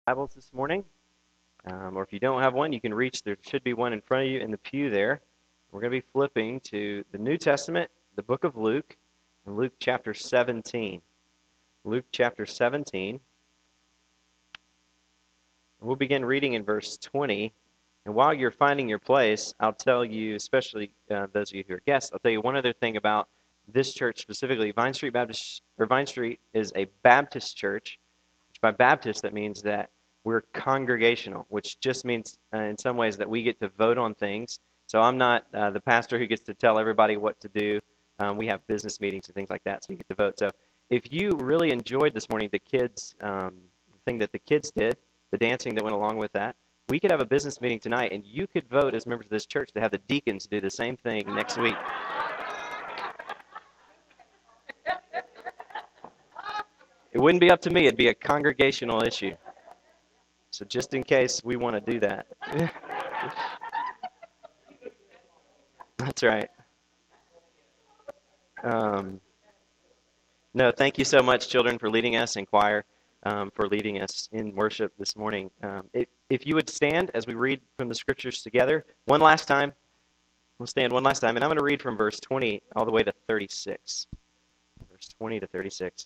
Bibles this morning, or if you don't have one, you can reach. There should be one in front of you in the pew there. We're going to be flipping to the New Testament, the book of Luke, and Luke chapter 17. Luke chapter 17. We'll begin reading in verse 20. And while you're finding your place, I'll tell you, especially those of you who are guests, I'll tell you one other thing about this church specifically. Vine Street is a Baptist church. By Baptist, that means that we're congregational, which just means in some ways that we get to vote on things. So I'm not the pastor who gets to tell everybody what to do. We have business meetings and things like that, so you get to vote. So if you really enjoyed this morning the kids, the thing that the kids did, the dancing that went along with that, we could have a business meeting tonight, and you could vote as members of this church to have the deacons do the same thing next week. It wouldn't be up to me. It'd be a congregational issue. So just in case we want to do that. That's right. No, thank you so much, children, for leading us in choir, for leading us in worship this morning. If you would stand as we read from the scriptures together, one last time. We'll stand one last time, and I'm going to read from verse 20 all the way to 36. Verse 20 to 36.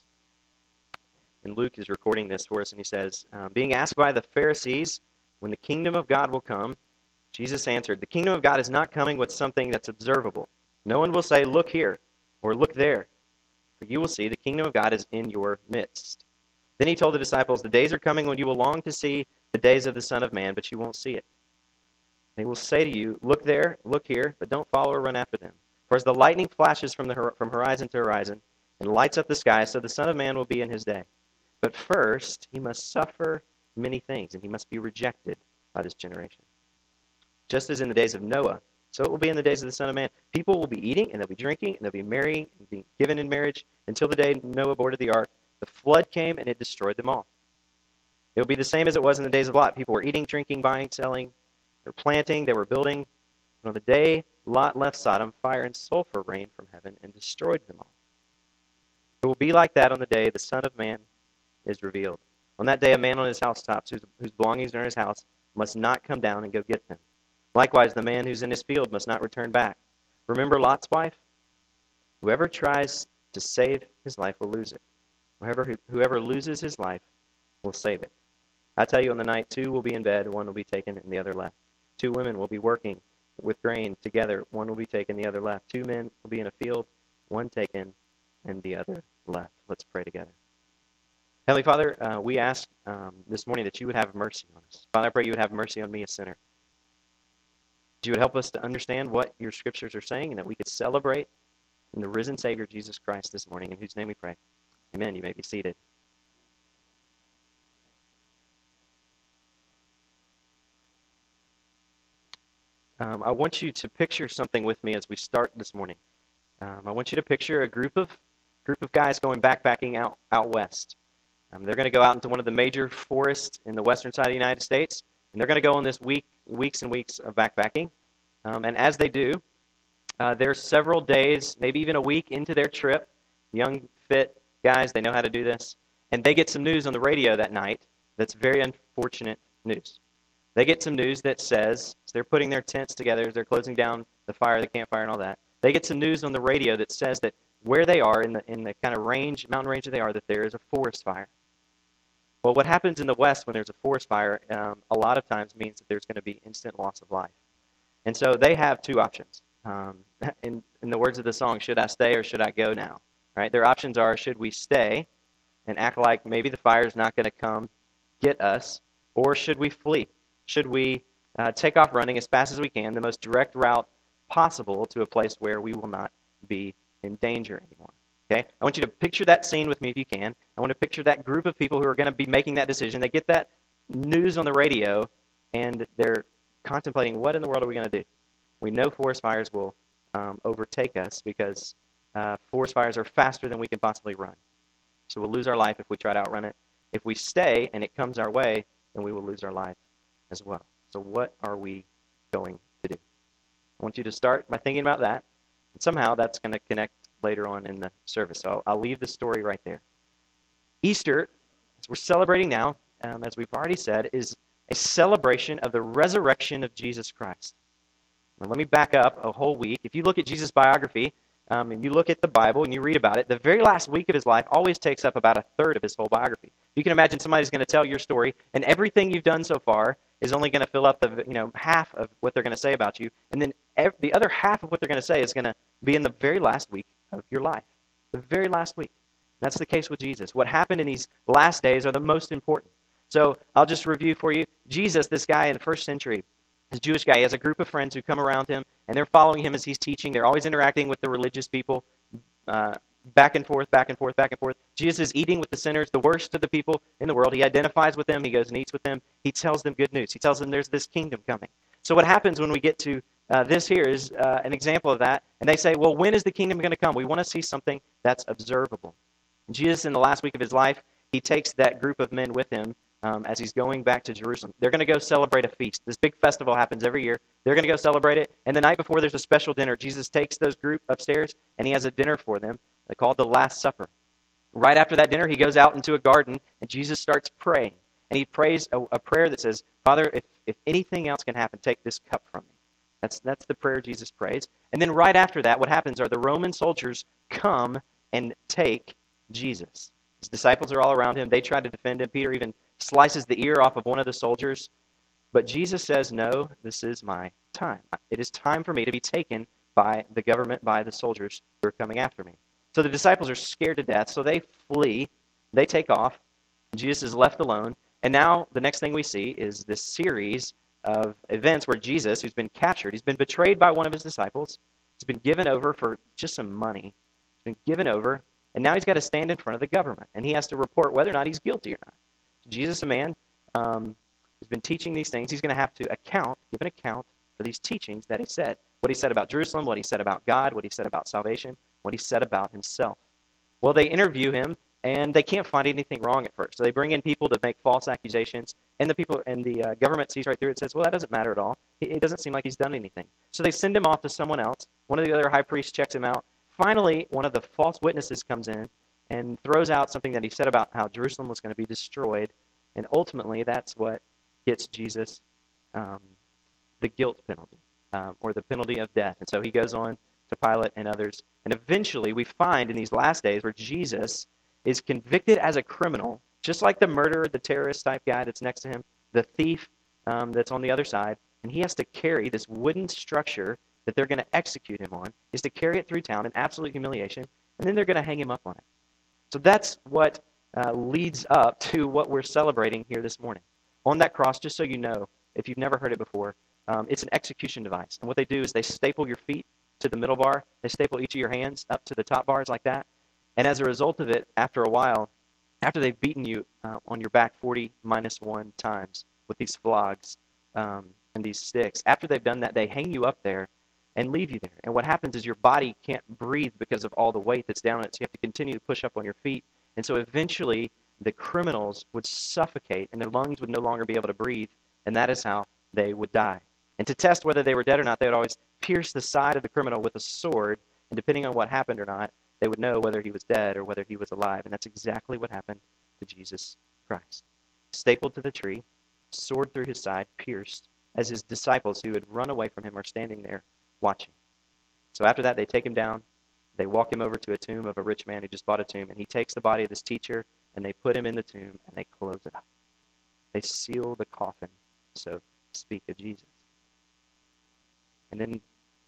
And Luke is recording this for us, and he says, being asked by the Pharisees when the kingdom of God will come, Jesus answered, the kingdom of God is not coming with something that's observable. No one will say, look here, or look there. For you will see the kingdom of God is in your midst. Then he told the disciples, the days are coming when you will long to see the days of the Son of Man, but you won't see it. They will say to you, look there, look here, but don't follow or run after them. For as the lightning flashes from horizon to horizon and lights up the sky, so the Son of Man will be in his day. But first, he must suffer many things, and he must be rejected by this generation. Just as in the days of Noah, so it will be in the days of the Son of Man. People will be eating, and they'll be drinking, and they'll be marrying, and being given in marriage, until the day Noah boarded the ark. The flood came, and it destroyed them all. It will be the same as it was in the days of Lot. People were eating, drinking, buying, selling. They were planting, they were building. And on the day Lot left Sodom, fire and sulfur rained from heaven and destroyed them all. It will be like that on the day the Son of Man is revealed. On that day, a man on his housetops whose belongings are in his house must not come down and go get them. Likewise, the man who's in his field must not return back. Remember Lot's wife? Whoever tries to save his life will lose it. Whoever loses his life will save it. I tell you, on the night, two will be in bed, one will be taken and the other left. Two women will be working with grain together, one will be taken, the other left. Two men will be in a field, one taken and the other left. Let's pray together. Heavenly Father, we ask this morning that you would have mercy on us. Father, I pray you would have mercy on me, a sinner. That you would help us to understand what your scriptures are saying and that we could celebrate in the risen Savior, Jesus Christ, this morning, in whose name we pray. Amen. You may be seated. I want you to picture something with me as we start this morning. I want you to picture a group of guys going backpacking out west. They're going to go out into one of the major forests in the western side of the United States, and they're going to go on this weeks and weeks of backpacking. And as they do, they're several days, maybe even a week into their trip. Young, fit guys, they know how to do this. And they get some news on the radio that night that's very unfortunate news. They get some news that says, as they're putting their tents together, as they're closing down the fire, the campfire, and all that, they get some news on the radio that says that where they are in the kind of mountain range that they are, that there is a forest fire. Well, what happens in the West when there's a forest fire a lot of times means that there's going to be instant loss of life. And so they have two options. In the words of the song, should I stay or should I go now? Right? Their options are, should we stay and act like maybe the fire is not going to come get us, or should we flee? Should we take off running as fast as we can, the most direct route possible to a place where we will not be in danger anymore? Okay, I want you to picture that scene with me if you can. I want to picture that group of people who are going to be making that decision. They get that news on the radio, and they're contemplating, what in the world are we going to do? We know forest fires will overtake us because forest fires are faster than we can possibly run. So we'll lose our life if we try to outrun it. If we stay and it comes our way, then we will lose our life as well. So what are we going to do? I want you to start by thinking about that. And somehow that's going to connect later on in the service. So I'll leave the story right there. Easter, as we're celebrating now, as we've already said, is a celebration of the resurrection of Jesus Christ. Now, let me back up a whole week. If you look at Jesus' biography, and you look at the Bible and you read about it, the very last week of his life always takes up about a third of his whole biography. You can imagine somebody's going to tell your story, and everything you've done so far is only going to fill up the half of what they're going to say about you, and then the other half of what they're going to say is going to be in the very last week of your life, the very last week. That's the case with Jesus. What happened in these last days are the most important. So I'll just review for you. Jesus, this guy in the first century, this Jewish guy, he has a group of friends who come around him, and they're following him as he's teaching. They're always interacting with the religious people, back and forth, back and forth, back and forth. Jesus is eating with the sinners, the worst of the people in the world. He identifies with them. He goes and eats with them. He tells them good news. He tells them there's this kingdom coming. So what happens when we get to this here is an example of that. And they say, well, when is the kingdom going to come? We want to see something that's observable. And Jesus, in the last week of his life, he takes that group of men with him as he's going back to Jerusalem. They're going to go celebrate a feast. This big festival happens every year. They're going to go celebrate it. And the night before, there's a special dinner. Jesus takes those group upstairs, and he has a dinner for them. They call it the Last Supper. Right after that dinner, he goes out into a garden, and Jesus starts praying. And he prays a prayer that says, Father, if anything else can happen, take this cup from me. That's the prayer Jesus prays. And then right after that, what happens are the Roman soldiers come and take Jesus. His disciples are all around him. They try to defend him. Peter even slices the ear off of one of the soldiers. But Jesus says, no, this is my time. It is time for me to be taken by the government, by the soldiers who are coming after me. So the disciples are scared to death, so they flee. They take off. Jesus is left alone. And now the next thing we see is this series of events where Jesus, who's been captured, he's been betrayed by one of his disciples. He's been given over for just some money. He's been given over. And now he's got to stand in front of the government. And he has to report whether or not he's guilty or not. Jesus, a man who's been teaching these things, he's going to have to give an account for these teachings that he said. What he said about Jerusalem, what he said about God, what he said about salvation, what he said about himself. Well, they interview him, and they can't find anything wrong at first. So they bring in people to make false accusations, and the government sees right through it and says, well, that doesn't matter at all. It doesn't seem like he's done anything. So they send him off to someone else. One of the other high priests checks him out. Finally, one of the false witnesses comes in and throws out something that he said about how Jerusalem was going to be destroyed, and ultimately that's what gets Jesus the guilt penalty, or the penalty of death. And so he goes on to Pilate and others, and eventually we find in these last days where Jesus is convicted as a criminal, just like the murderer, the terrorist type guy that's next to him, the thief that's on the other side, and he has to carry this wooden structure that they're going to execute him on, is to carry it through town in absolute humiliation, and then they're going to hang him up on it. So that's what leads up to what we're celebrating here this morning. On that cross, just so you know, if you've never heard it before, it's an execution device. And what they do is they staple your feet to the middle bar. They staple each of your hands up to the top bars like that. And as a result of it, after a while, after they've beaten you on your back 40 minus 1 times with these flogs and these sticks, after they've done that, they hang you up there and leave you there. And what happens is your body can't breathe because of all the weight that's down on it, so you have to continue to push up on your feet. And so eventually the criminals would suffocate and their lungs would no longer be able to breathe, and that is how they would die. And to test whether they were dead or not, they would always pierce the side of the criminal with a sword, and depending on what happened or not, they would know whether he was dead or whether he was alive. And that's exactly what happened to Jesus Christ. Stapled to the tree, sword through his side, pierced, as his disciples who had run away from him are standing there watching. So after that, they take him down. They walk him over to a tomb of a rich man who just bought a tomb, and he takes the body of this teacher, and they put him in the tomb, and they close it up. They seal the coffin, so to speak, of Jesus. And then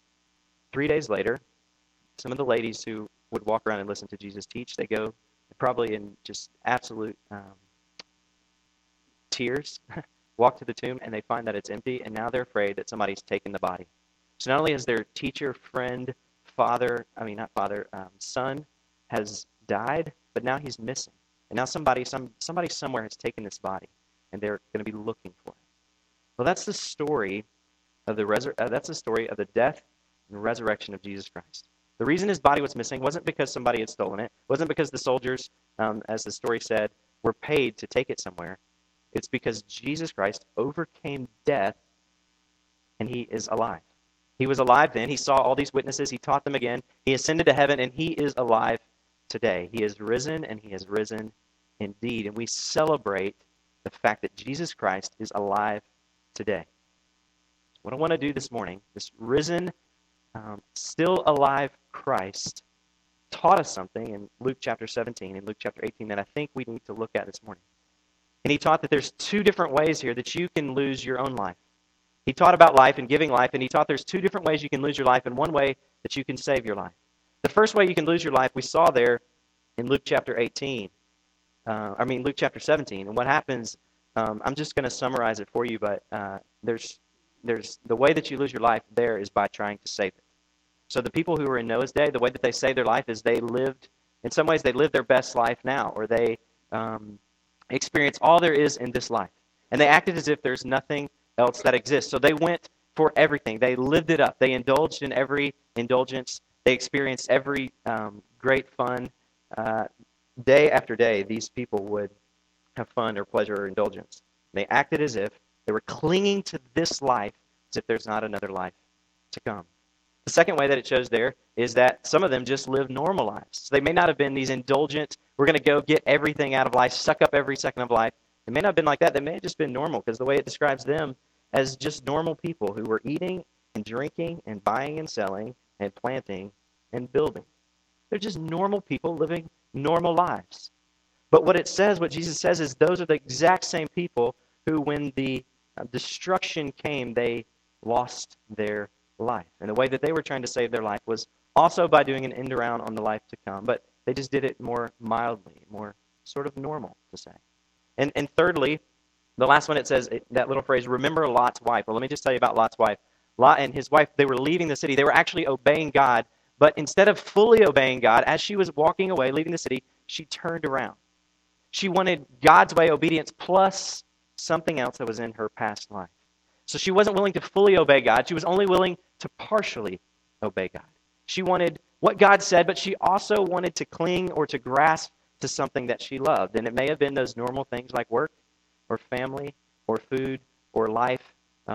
3 days later, some of the ladies who would walk around and listen to Jesus teach, they go probably in just absolute tears, walk to the tomb, and they find that it's empty, and now they're afraid that somebody's taken the body. So not only has their teacher, friend, son has died, but now he's missing. And now somebody somewhere has taken this body, and they're going to be looking for it. Well, that's the story of the death and resurrection of Jesus Christ. The reason his body was missing wasn't because somebody had stolen it, wasn't because the soldiers, as the story said, were paid to take it somewhere. It's because Jesus Christ overcame death, and he is alive. He was alive then. He saw all these witnesses. He taught them again. He ascended to heaven, and he is alive today. He is risen, and he has risen indeed. And we celebrate the fact that Jesus Christ is alive today. What I want to do this morning, this risen, still alive Christ taught us something in Luke chapter 17 and Luke chapter 18 that I think we need to look at this morning. And he taught that there's two different ways here that you can lose your own life. He taught about life and giving life, and he taught there's two different ways you can lose your life and one way that you can save your life. The first way you can lose your life we saw there in Luke chapter 17. And what happens, I'm just going to summarize it for you, but there's the way that you lose your life there is by trying to save it. So the people who were in Noah's day, the way that they saved their life is they lived, in some ways they lived their best life now, or they experienced all there is in this life. And they acted as if there's nothing else that exists. So they went for everything. They lived it up. They indulged in every indulgence. They experienced every great fun. Day after day, these people would have fun or pleasure or indulgence. They acted as if they were clinging to this life as if there's not another life to come. The second way that it shows there is that some of them just lived normal lives. So they may not have been these indulgent, we're going to go get everything out of life, suck up every second of life. They may not have been like that. They may have just been normal, because the way it describes them as just normal people who were eating and drinking and buying and selling and planting and building. They're just normal people living normal lives. But what Jesus says is those are the exact same people who, when the destruction came, they lost their life. And the way that they were trying to save their life was also by doing an end around on the life to come, but they just did it more mildly, more sort of normal to say. And thirdly, the last one, it says that little phrase, remember Lot's wife. Well, let me just tell you about Lot's wife. Lot and his wife, they were leaving the city. They were actually obeying God, but instead of fully obeying God, as she was walking away, leaving the city, she turned around. She wanted God's way, obedience, plus something else that was in her past life. So she wasn't willing to fully obey God. She was only willing to partially obey God. She wanted what God said, but she also wanted to cling or to grasp to something that she loved. And it may have been those normal things like work or family or food or life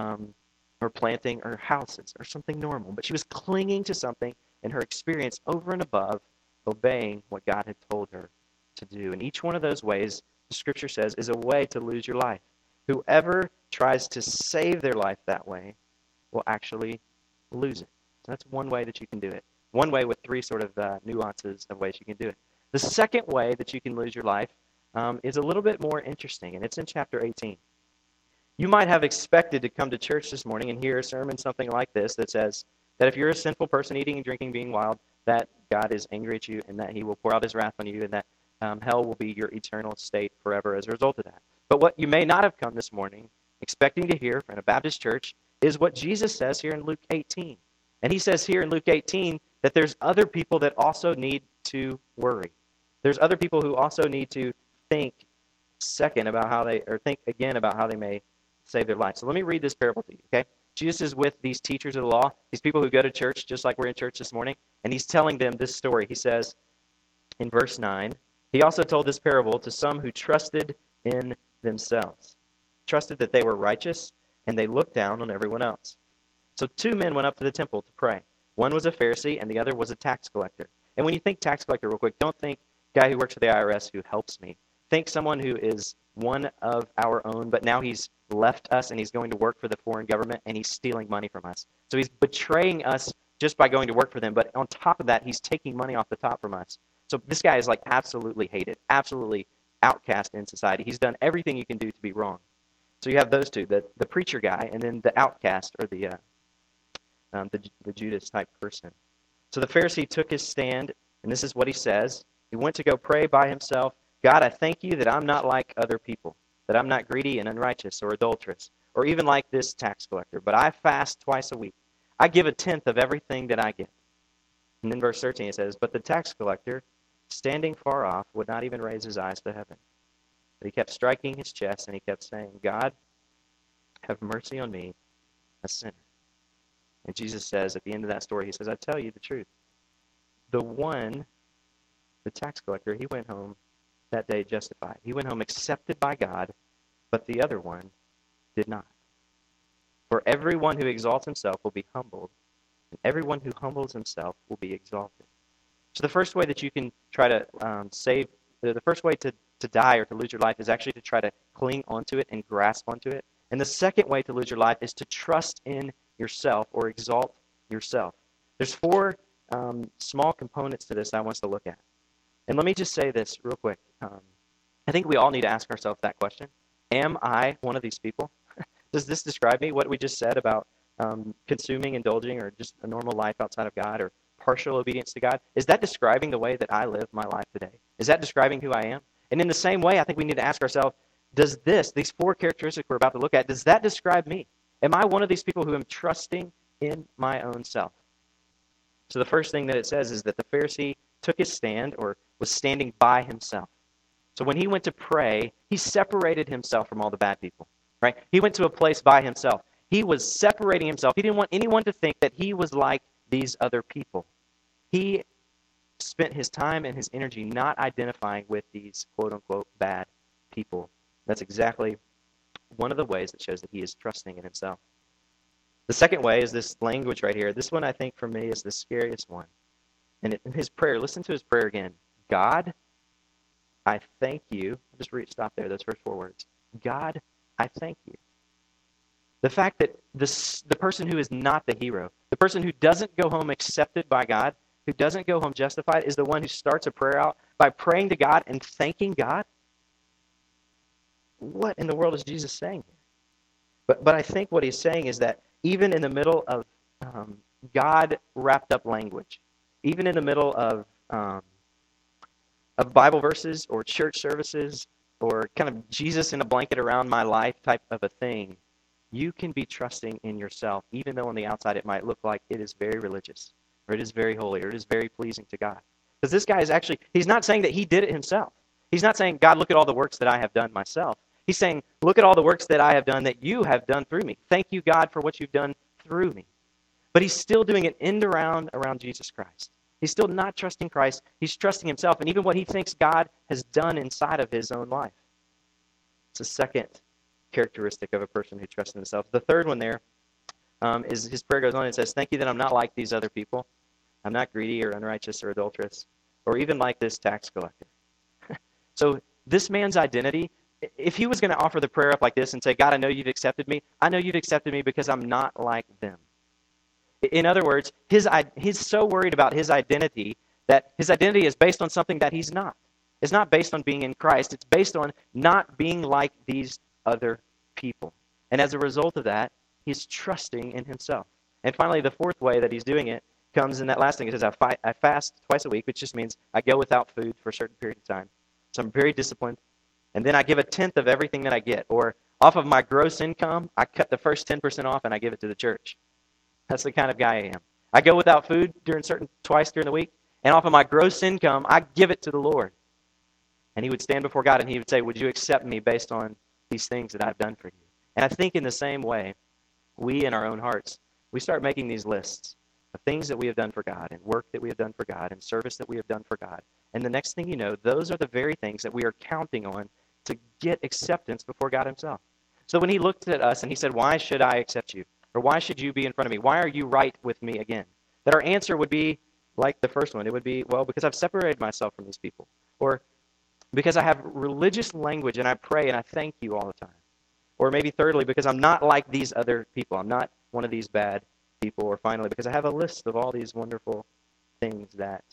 or planting or houses or something normal. But she was clinging to something in her experience over and above obeying what God had told her to do. And each one of those ways, the Scripture says, is a way to lose your life. Whoever tries to save their life that way will actually lose it. So that's one way that you can do it. One way with three sort of nuances of ways you can do it. The second way that you can lose your life is a little bit more interesting, and it's in chapter 18. You might have expected to come to church this morning and hear a sermon something like this that says that if you're a sinful person, eating and drinking, being wild, that God is angry at you and that he will pour out his wrath on you and that hell will be your eternal state forever as a result of that. But what you may not have come this morning expecting to hear from a Baptist church is what Jesus says here in Luke 18. And he says here in Luke 18 that there's other people that also need to worry. There's other people who also need to think again about how they may save their life. So let me read this parable to you, okay? Jesus is with these teachers of the law, these people who go to church just like we're in church this morning, and he's telling them this story. He says in verse 9, he also told this parable to some who trusted in themselves, trusted that they were righteous, and they looked down on everyone else. So two men went up to the temple to pray. One was a Pharisee, and the other was a tax collector. And when you think tax collector real quick, don't think guy who works for the IRS who helps me. Think someone who is one of our own, but now he's left us and he's going to work for the foreign government and he's stealing money from us. So he's betraying us just by going to work for them, but on top of that, he's taking money off the top from us. So this guy is like absolutely hated, absolutely outcast in society. He's done everything you can do to be wrong. So you have those two, the preacher guy and then the outcast or the Judas type person. So the Pharisee took his stand, and this is what he says. He went to go pray by himself. God, I thank you that I'm not like other people, that I'm not greedy and unrighteous or adulterous, or even like this tax collector, but I fast twice a week. I give 1/10 of everything that I get. And then verse 13 it says, but the tax collector, standing far off, would not even raise his eyes to heaven. But he kept striking his chest, and he kept saying, God, have mercy on me, a sinner. And Jesus says at the end of that story, he says, I tell you the truth. The tax collector, he went home that day justified. He went home accepted by God, but the other one did not. For everyone who exalts himself will be humbled, and everyone who humbles himself will be exalted. So the first way that you can try to the first way to to die or to lose your life is actually to try to cling onto it and grasp onto it. And the second way to lose your life is to trust in yourself or exalt yourself. There's four small components to this that I want us to look at. And let me just say this real quick. I think we all need to ask ourselves that question. Am I one of these people? Does this describe me, what we just said about consuming, indulging, or just a normal life outside of God, or partial obedience to God? Is that describing the way that I live my life today? Is that describing who I am? And in the same way, I think we need to ask ourselves, does these four characteristics we're about to look at, does that describe me? Am I one of these people who am trusting in my own self? So the first thing that it says is that the Pharisee took his stand, or was standing by himself. So when he went to pray, he separated himself from all the bad people, right? He went to a place by himself. He was separating himself. He didn't want anyone to think that he was like these other people. He spent his time and his energy not identifying with these quote-unquote bad people. That's exactly one of the ways that shows that he is trusting in himself. The second way is this language right here. This one, I think, for me, is the scariest one. And in his prayer, listen to his prayer again. God, I thank you. Just stop there, those first four words. God, I thank you. The fact that the person who is not the hero, the person who doesn't go home accepted by God, who doesn't go home justified, is the one who starts a prayer out by praying to God and thanking God. What in the world is Jesus saying here? But I think what he's saying is that even in the middle of God wrapped up language, even in the middle of Bible verses or church services or kind of Jesus in a blanket around my life type of a thing, you can be trusting in yourself, even though on the outside it might look like it is very religious, or it is very holy, or it is very pleasing to God. Because this guy is actually, he's not saying that he did it himself. He's not saying, God, look at all the works that I have done myself. He's saying, look at all the works that I have done that you have done through me. Thank you, God, for what you've done through me. But he's still doing it end around Jesus Christ. He's still not trusting Christ. He's trusting himself and even what he thinks God has done inside of his own life. It's a second characteristic of a person who trusts in themselves. The third one there is his prayer goes on and says, thank you that I'm not like these other people. I'm not greedy or unrighteous or adulterous or even like this tax collector. So this man's identity, if he was going to offer the prayer up like this and say, God, I know you've accepted me. I know you've accepted me because I'm not like them. In other words, he's so worried about his identity that his identity is based on something that he's not. It's not based on being in Christ. It's based on not being like these other people. And as a result of that, he's trusting in himself. And finally, the fourth way that he's doing it comes in that last thing. It says, I fast twice a week, which just means I go without food for a certain period of time. So I'm very disciplined. And then I give a tenth of everything that I get. Or off of my gross income, I cut the first 10% off and I give it to the church. That's the kind of guy I am. I go without food twice during the week, and off of my gross income, I give it to the Lord. And he would stand before God and he would say, would you accept me based on these things that I've done for you? And I think in the same way, we in our own hearts, we start making these lists of things that we have done for God and work that we have done for God and service that we have done for God. And the next thing you know, those are the very things that we are counting on to get acceptance before God himself. So when he looked at us and he said, why should I accept you? Or why should you be in front of me? Why are you right with me again? That our answer would be like the first one. It would be, well, because I've separated myself from these people. Or because I have religious language and I pray and I thank you all the time. Or maybe thirdly, because I'm not like these other people. I'm not one of these bad people. Or finally, because I have a list of all these wonderful things that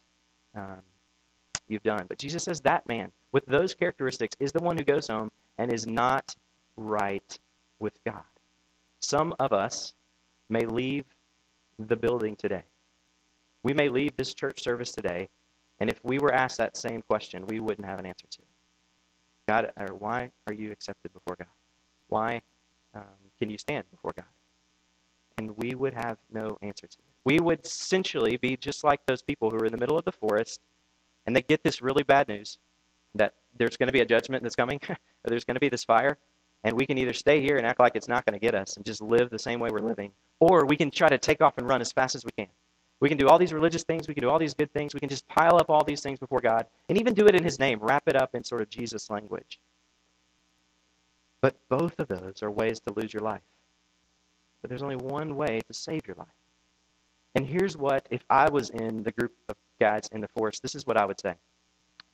you've done. But Jesus says that man with those characteristics is the one who goes home and is not right with God. Some of us may leave the building today. We may leave this church service today, and if we were asked that same question, we wouldn't have an answer to it. God, or why are you accepted before God? Why can you stand before God? And we would have no answer to it. We would essentially be just like those people who are in the middle of the forest, and they get this really bad news that there's going to be a judgment that's coming, or there's going to be this fire, and we can either stay here and act like it's not going to get us and just live the same way we're living, or we can try to take off and run as fast as we can. We can do all these religious things. We can do all these good things. We can just pile up all these things before God and even do it in his name, wrap it up in sort of Jesus language. But both of those are ways to lose your life. But there's only one way to save your life. And here's what, if I was in the group of guys in the forest, this is what I would say.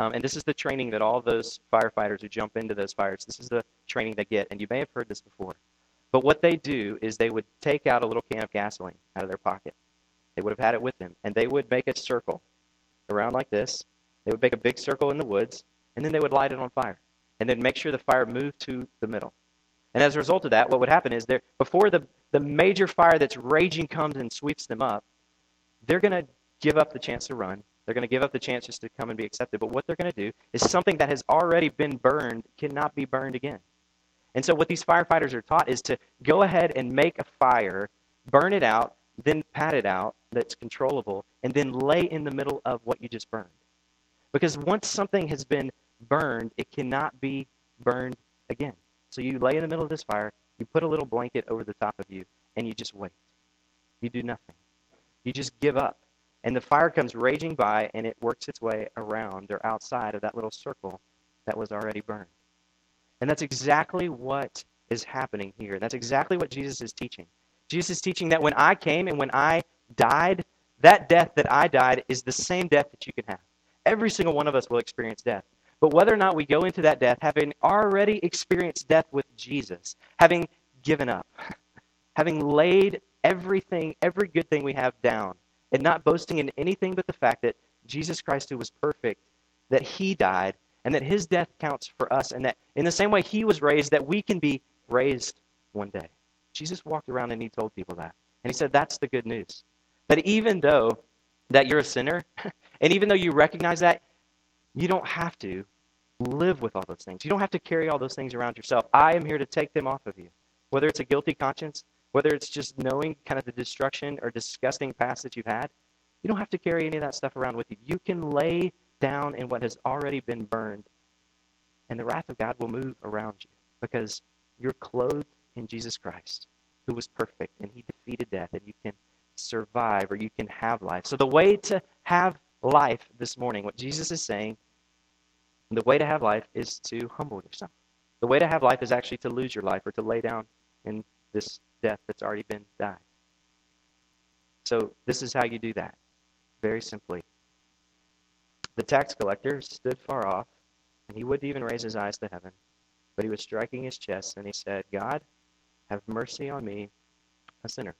And this is the training that all those firefighters who jump into those fires, this is the training they get. And you may have heard this before. But what they do is they would take out a little can of gasoline out of their pocket. They would have had it with them. And they would make a circle around like this. They would make a big circle in the woods. And then they would light it on fire. And then make sure the fire moved to the middle. And as a result of that, what would happen is before the major fire that's raging comes and sweeps them up, they're going to give up the chance to run. They're going to give up the chance just to come and be accepted. But what they're going to do is something that has already been burned cannot be burned again. And so what these firefighters are taught is to go ahead and make a fire, burn it out, then pat it out that's controllable, and then lay in the middle of what you just burned. Because once something has been burned, it cannot be burned again. So you lay in the middle of this fire, you put a little blanket over the top of you, and you just wait. You do nothing. You just give up. And the fire comes raging by, and it works its way around or outside of that little circle that was already burned. And that's exactly what is happening here. That's exactly what Jesus is teaching. Jesus is teaching that when I came and when I died, that death that I died is the same death that you can have. Every single one of us will experience death. But whether or not we go into that death, having already experienced death with Jesus, having given up, having laid everything, every good thing we have down, and not boasting in anything but the fact that Jesus Christ, who was perfect, that he died, and that his death counts for us, and that in the same way he was raised, that we can be raised one day. Jesus walked around and he told people that. And he said, that's the good news. That even though that you're a sinner, and even though you recognize that, you don't have to live with all those things. You don't have to carry all those things around yourself. I am here to take them off of you. Whether it's a guilty conscience, whether it's just knowing kind of the destruction or disgusting past that you've had, you don't have to carry any of that stuff around with you. You can lay down in what has already been burned, and the wrath of God will move around you because you're clothed in Jesus Christ, who was perfect, and he defeated death, and you can survive or you can have life. So the way to have life this morning, what Jesus is saying, the way to have life is to humble yourself. The way to have life is actually to lose your life or to lay down in this death that's already been died. So this is how you do that. Very simply. The tax collector stood far off, and he wouldn't even raise his eyes to heaven, but he was striking his chest, and he said, God, have mercy on me, a sinner.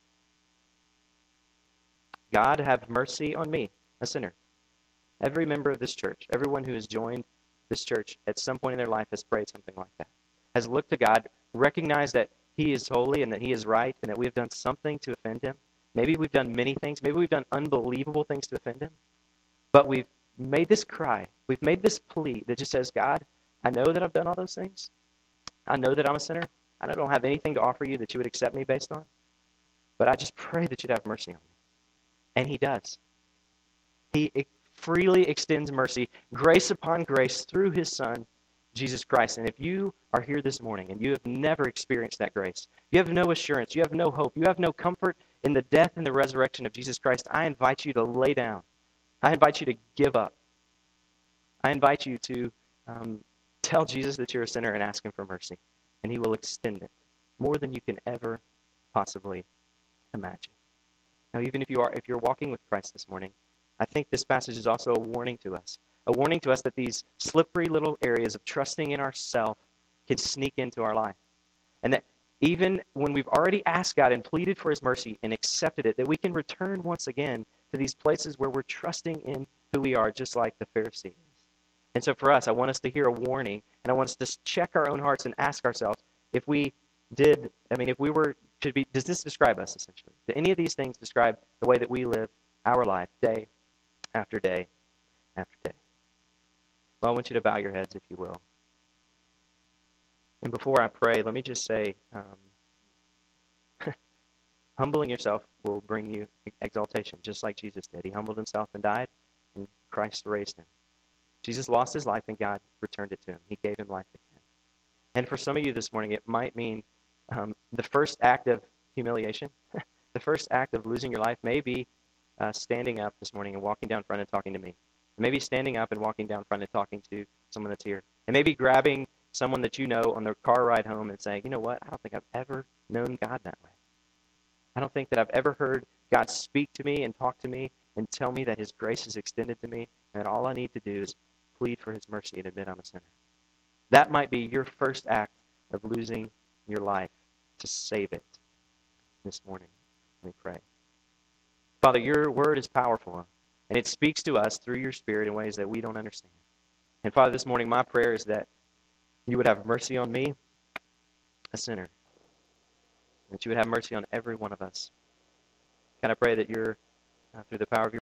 God, have mercy on me, a sinner. Every member of this church, everyone who has joined this church at some point in their life has prayed something like that, has looked to God, recognized that he is holy and that he is right, and that we have done something to offend him. Maybe we've done many things. Maybe we've done unbelievable things to offend him. But we've made this cry. We've made this plea that just says, God, I know that I've done all those things. I know that I'm a sinner. I don't have anything to offer you that you would accept me based on. But I just pray that you'd have mercy on me. And he does. He freely extends mercy, grace upon grace, through his Son, Jesus Christ. And if you are here this morning and you have never experienced that grace, you have no assurance, you have no hope, you have no comfort in the death and the resurrection of Jesus Christ, I invite you to lay down. I invite you to give up. I invite you to tell Jesus that you're a sinner and ask him for mercy. And he will extend it more than you can ever possibly imagine. Now, even if you're walking with Christ this morning, I think this passage is also a warning to us. A warning to us that these slippery little areas of trusting in ourselves can sneak into our life. And that even when we've already asked God and pleaded for his mercy and accepted it, that we can return once again to these places where we're trusting in who we are, just like the Pharisees. And so for us, I want us to hear a warning, and I want us to check our own hearts and ask ourselves, if we does this describe us, essentially? Do any of these things describe the way that we live our life day after day after day? Well, I want you to bow your heads, if you will. And before I pray, let me just say, humbling yourself will bring you exaltation, just like Jesus did. He humbled himself and died, and Christ raised him. Jesus lost his life, and God returned it to him. He gave him life again. And for some of you this morning, it might mean the first act of humiliation, the first act of losing your life may be standing up this morning and walking down front and talking to me. Maybe standing up and walking down front and talking to someone that's here. And maybe grabbing someone that you know on their car ride home and saying, you know what, I don't think I've ever known God that way. I don't think that I've ever heard God speak to me and talk to me and tell me that his grace is extended to me, and that all I need to do is plead for his mercy and admit I'm a sinner. That might be your first act of losing your life to save it this morning. Let me pray. Father, your word is powerful, and it speaks to us through your Spirit in ways that we don't understand. And Father, this morning my prayer is that you would have mercy on me, a sinner, that you would have mercy on every one of us. God, I pray that you're, through the power of your